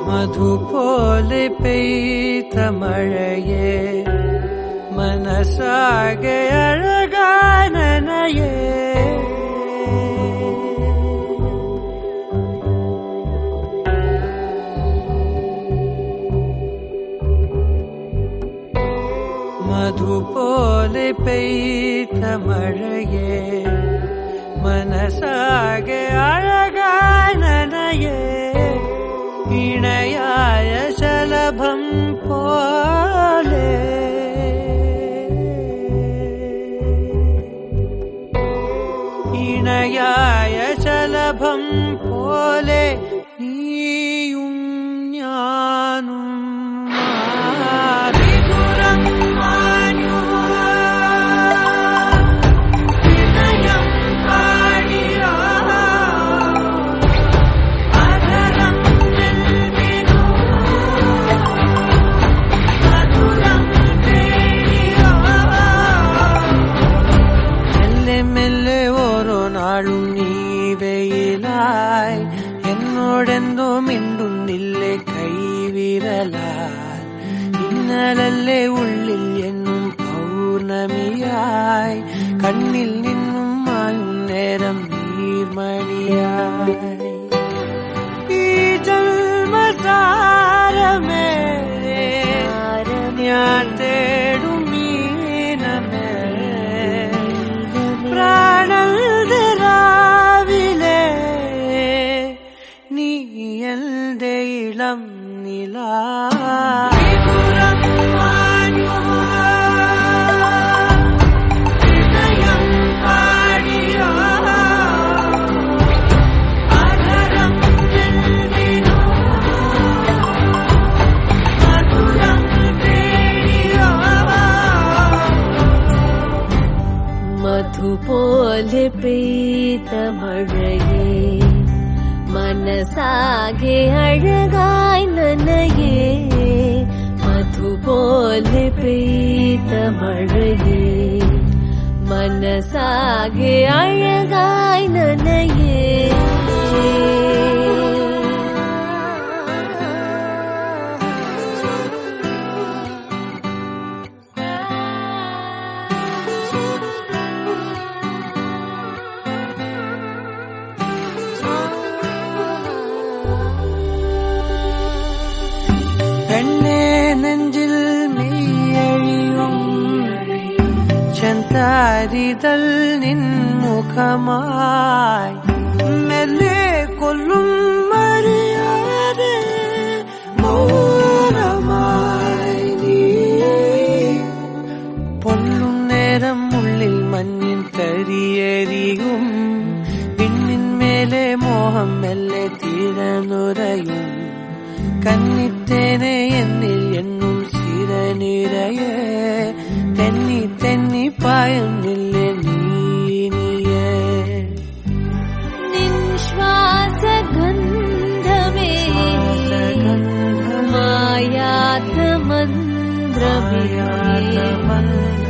മധു പോലെ പെയ്ത മഴയേ മനസ്സാകെ അഴകാനനയേ മധു പോലെ പെയ്ത മഴയേ മനസ്സാകെ അഴകാനനയേ ഇണയായ ശലഭം പോലെ ഇണയായ ശലഭം പോലെ നീയും ഞാനും നീ വെയിലായി എന്നോടെന്തോ മിണ്ടുന്നില്ലേ കൈവിരലാൽ ഇന്നലല്ലേ ഉള്ളിൽ എന്നും പൗർണമിയായി കണ്ണിൽ നിന്നും മായും നേരം നീർമണിയായി ഈ ജന്മസാരമേ ഞാൻ തേടും മീനമേ പ്രാണൽ ഇളം നിലാ മധു പോലെ പെയ്ത മഴയേ മനസ്സാകെ അഴകായി നനയേ മധു പോലെ പെയ്ത മഴയേ മനസ്സാകെ അഴകായി നനയേ നെഞ്ചിൽ മെയ്യഴിയും ചെന്താരിതൾ നിൻമുഖമായി മെല്ലെ കൊല്ലും മറിയാതെ മൗനമായി നീ പൊല്ലും നേരം ഉള്ളിൽ മഞ്ഞിൻ തരിയെരിയും പിന്നിന്മേലെ മോഹം മെല്ലെ തീരനുരയും കന്നിത്തേനെ എന്നിൽ എന്നും സിരനിരയെ തെന്നി തെന്നി പായുന്നില്ലേ നീനിയേ നിശ്വാസഗന്ധമേ മായാത്ത മന്ത്രമേ